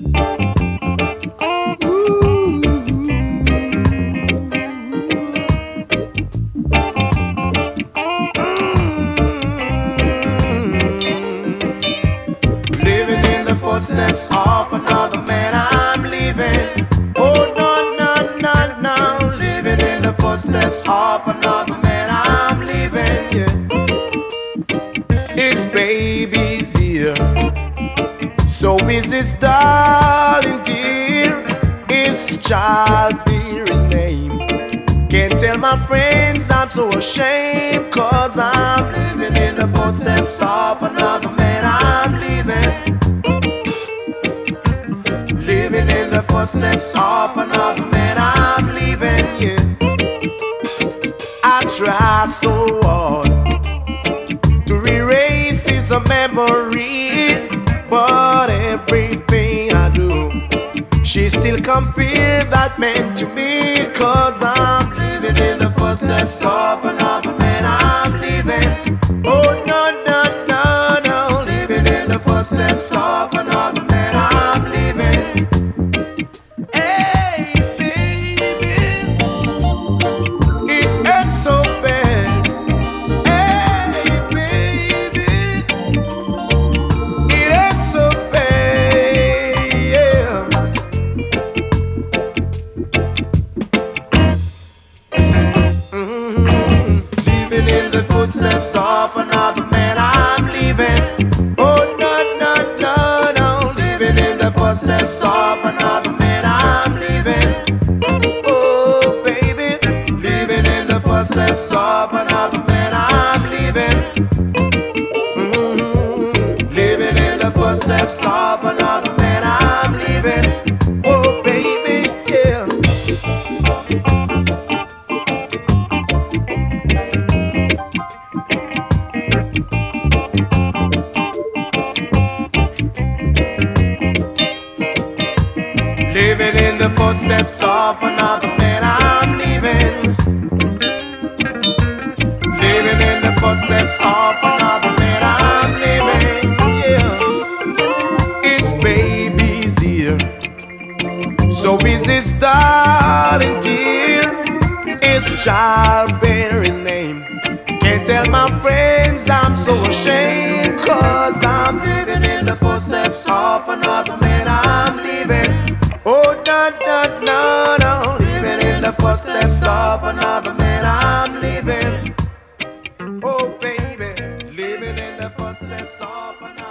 Living in the footsteps of another man, I'm living. Oh no, no, no, no. Living in the footsteps of another man, I'm living. Yeah. His baby's here, so is his darling dear. His child bear his name. Can't tell my friends I'm so ashamed, 'cause I'm living in the footsteps of another man, I'm living. Living in the footsteps of another man, I'm living, yeah. I try so hard to erase his memory, but everything I do, she still compare that man to me, 'cause I'm living in the footsteps of another man, I'm living. Oh no, no, no, no. Living in the footsteps of another man, I'm living. Hey baby, it hurts so bad. Hey baby, it hurts so bad, yeah. Living in the footsteps of another man, I'm leaving. Oh no, no, no, no. Living in the footsteps of another man, I'm leaving. Oh baby, living in the footsteps of another man, I'm leaving. Living in the footsteps of another man, I'm leaving. Oh baby, yeah. Living in the footsteps of another man, I'm leaving. Living in the footsteps of another man, I'm leaving. Yeah. His baby's here, so is his darling dear. His child bear his name. Can't tell my friends I'm so ashamed, 'cause I'm living in the footsteps of another man, I'm leaving. Oh no, no, no, no. Living in the footsteps of another man, I'm living. Oh baby, living in the footsteps of another